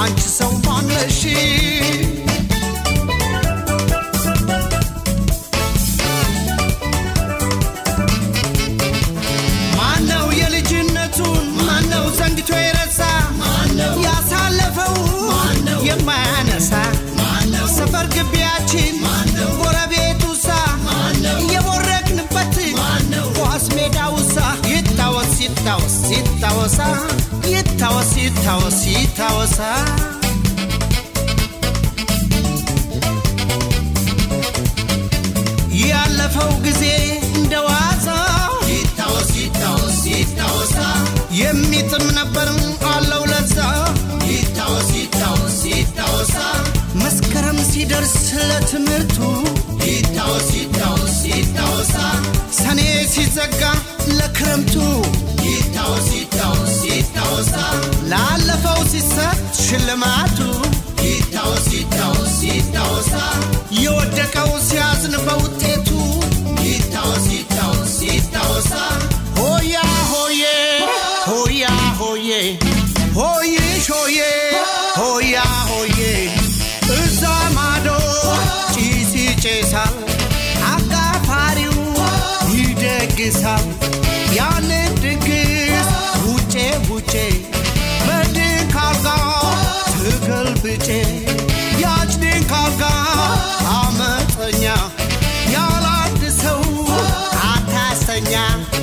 አንቺ ሰው ማነሽ ማነው የልጅነቱን ማነው ዘንግቶ የረሳ ማነው ያሳለፈው ማነው የማያነሳ ማነው ሰፈር ግቢያችን ማነው ጎረቤቱሳ ማነው የቦረክንበት ማነው ኳስ ሜዳውሳ ይታወስ ይታወስ ይታወሳ ይታወስ ይታወስ ይታወሳ ያለፈው ጊዜ እንደዋዛ ይታወስ ይታወስ ይታወሳ የሚጥም ነበር አለው ለዛ ይታወስ ይታወስ ይታወሳ መስከረም ሲደርስ ለትምህርቱ ይታወስ ይታወስ ይታወሳ ሰኔ ሲዘጋ ለክረምቱ ይታወስ ይታወስ ይታወሳ ላለፈው ሲሰጥ ሽልማቱ ይታወስ ይታወስ ይታወሳ የወደቀው ሲያዝን በውጤቱ ይታወስ ይታወስ ይታወሳ ሆያ ሆዬ ሆያ ሆዬ ሆይሽ ሆዬ ሆያ ሆዬ እዛ ማዶ ጭስ ይጨሳል አጋፋሪው ይደግሳል ያንን ድግስ ውጬ ውጬ በድንክ አልጋ ትገልብጬ ያች ድንክ አልጋ አመፀኛ ያላንድ ሰው አታስተኛ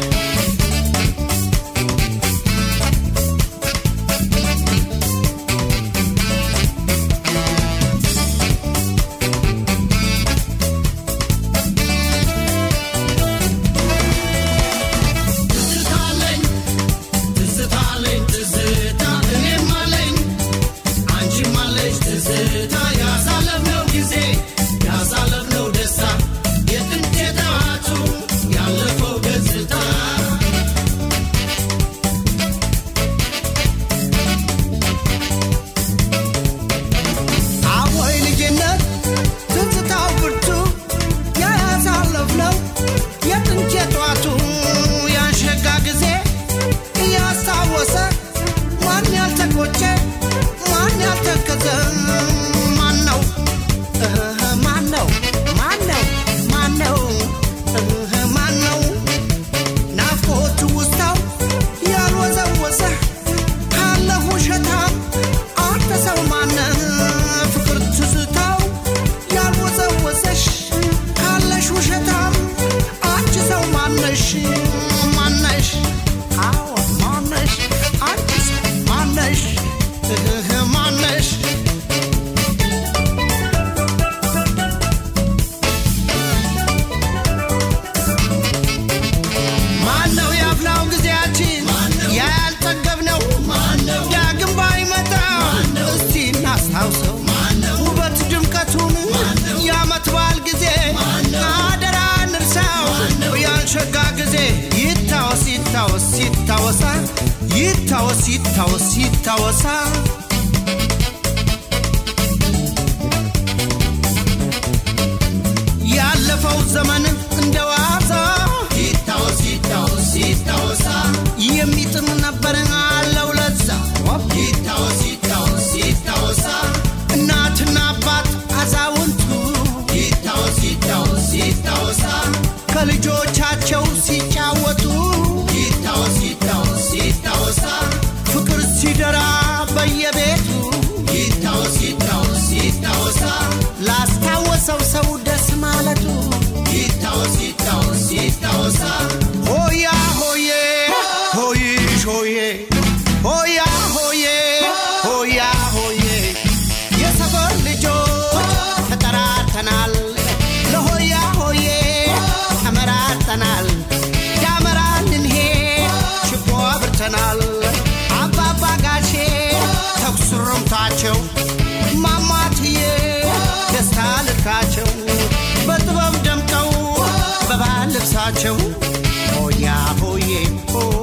ይታወስ ይታወስ ይታወሳ ያለፈው ዘመን እንደዋዛ ይታወስ ይታወስ ይታወሳ የሚጥም ነበር አለው ለዛ ይታወስ ይታወስ ይታወሳ እናትና አባት አዛውንቱ ይታወስ ይታወስ ይታወሳ ከልጆቻቸው ሲጫወቱ ይታወስ ይታወስ ይታወሳ ፍቅር ሲደራ በየቤቱ ይታወስ ይታወስ ይታወሳ ላስታወሰው ሰው ደስ ማለቱ ይታወስ ይታወስ ይታወሳ ሆያ ሆዬ ሆይሽ ሆዬ ሆያ ሆዬ ሆያ ሆዬ የሰፈር ልጆች ተጠራርተናል ለሆያ ሆዬ ተመራርተናል አባባ ጋሼ ተኩስ ሩምታቸው ማማትዬ ደስታ ልካቸው በጥበብ ደምቀው በባህል ልብሳቸው ሆያ ሆዬ